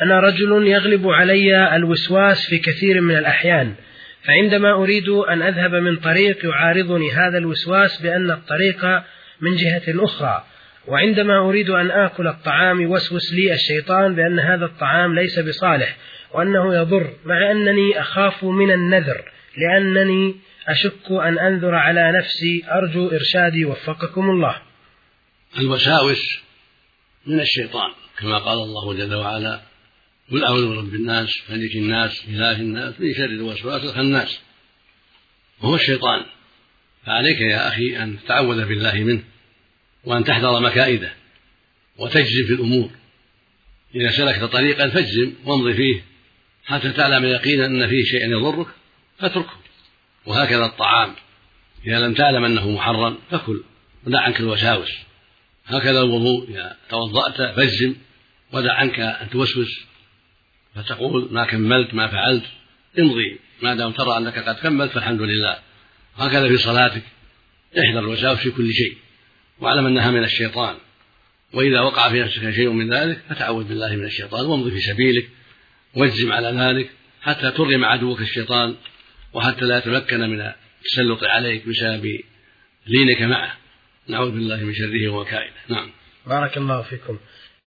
أنا رجل يغلب علي الوسواس في كثير من الأحيان، فعندما أريد أن أذهب من طريق يعارضني هذا الوسواس بأن الطريق من جهة أخرى، وعندما أريد أن آكل الطعام يوسوس لي الشيطان بأن هذا الطعام ليس بصالح وأنه يضر، مع أنني أخاف من النذر لأنني أشك أن أنذر على نفسي. أرجو إرشادي وفقكم الله. الوساوس من الشيطان كما قال الله جل وعلا: قل أعوذ برب الناس ملك الناس إله الناس من شر الوسواس الخناس، وهو الشيطان. فعليك يا أخي أن تتعوذ بالله منه، وأن تحذر مكائده، وتجزم في الأمور. إذا سلكت طريقا فاجزم وامضي فيه حتى تعلم يقينا أن فيه شيئا يضرك فاتركه. وهكذا الطعام، إذا لم تعلم أنه محرم فكل ودع عنك الوساوس. هكذا الوضوء، إذا توضأت فاجزم ودع عنك أن توسوس فتقول ما كملت ما فعلت، امضي ما دام ترى أنك قد كملت فالحمد لله. هكذا في صلاتك، احذر الوساوس في كل شيء واعلم أنها من الشيطان، وإذا وقع في نفسك شيء من ذلك فتعوذ بالله من الشيطان وامضي في سبيلك واجزم على ذلك حتى ترغم عدوك الشيطان، وحتى لا يتمكن من التسلط عليك بسبب لينك معه. نعوذ بالله من شره ومكائده. نعم. بارك الله فيكم.